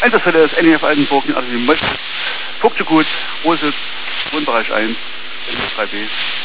Einsatzstelle ist NEF Altenburg, also die Vogtegut, Rositz, Wohnbereich 1, 3b.